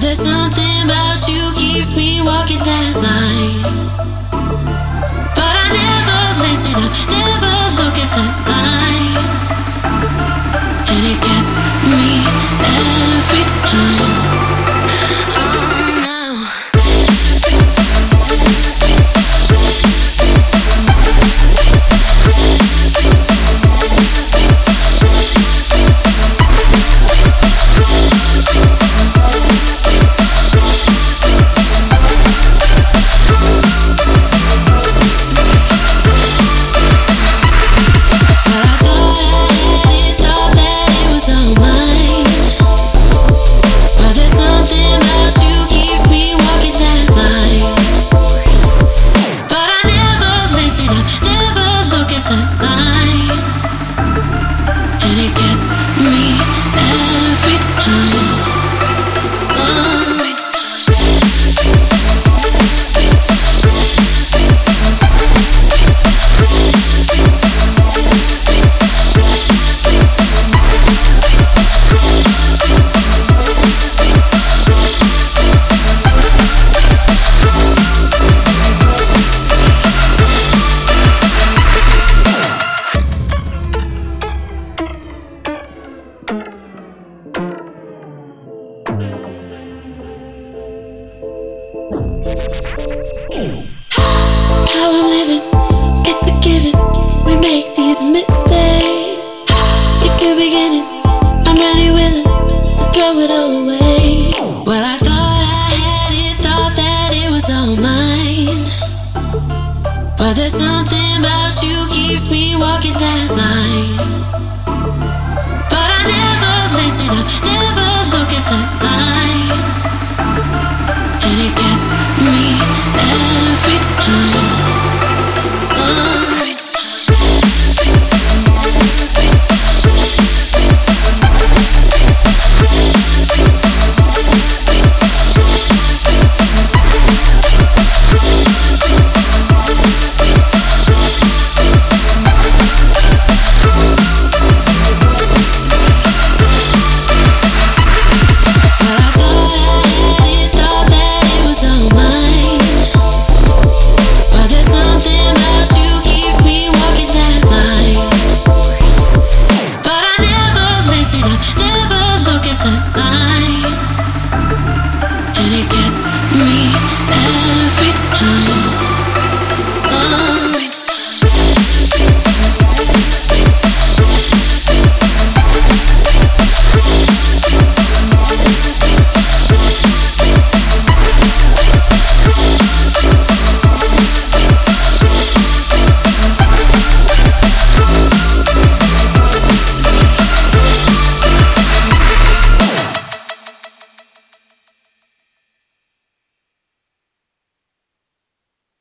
there's something about you keeps me walking that line. But I never listen up, never look at the signs, and it gets me every time. How I'm living, it's a given. We make these mistakes. Each new beginning, I'm ready, willing to throw it all away. Well, I thought I had it, thought that it was all mine. But there's something about you keeps me walking that line.